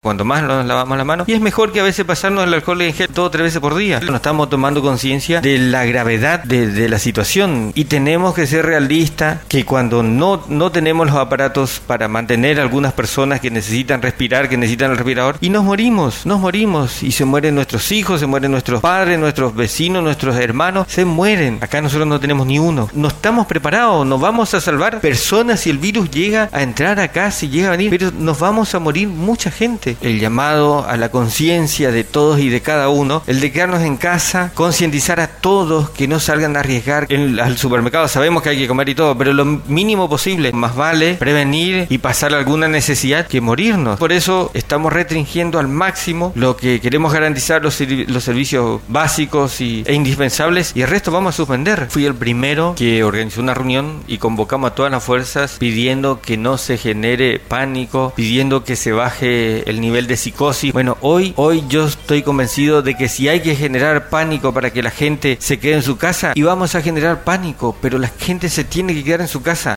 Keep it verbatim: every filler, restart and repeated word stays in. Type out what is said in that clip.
cuanto más nos lavamos las manos, y es mejor que a veces pasarnos el alcohol en gel dos o tres veces por día. No estamos tomando conciencia de la gravedad de, de la situación, y tenemos que ser realistas que cuando no, no tenemos los aparatos para mantener a algunas personas que necesitan respirar, que necesitan el respirador, y nos morimos, nos morimos, y se mueren nuestros hijos, se mueren nuestros padres, nuestros vecinos, nuestros hermanos, se mueren. Acá nosotros no tenemos ni uno. No estamos preparados, nos vamos a salvar personas si el virus llega a entrar acá, si llega a venir, pero nos vamos a morir mucha gente. El llamado a la conciencia de todos y de cada uno, el de quedarnos en casa, concientizar a todos que no salgan a arriesgar en, al supermercado. Sabemos que hay que comer y todo, pero lo mínimo posible. Más vale prevenir y pasar alguna necesidad que morirnos. Por eso estamos restringiendo al máximo lo que queremos garantizar, los, los servicios básicos y, e indispensables, y el resto vamos a suspender. Fui el primero que organizó una reunión y convocamos a todas las fuerzas pidiendo que no se genere pánico, pidiendo que se baje el nivel de psicosis. Bueno, hoy, hoy yo estoy convencido de que si hay que generar pánico para que la gente se quede en su casa, y vamos a generar pánico, pero la gente se tiene que quedar en su casa.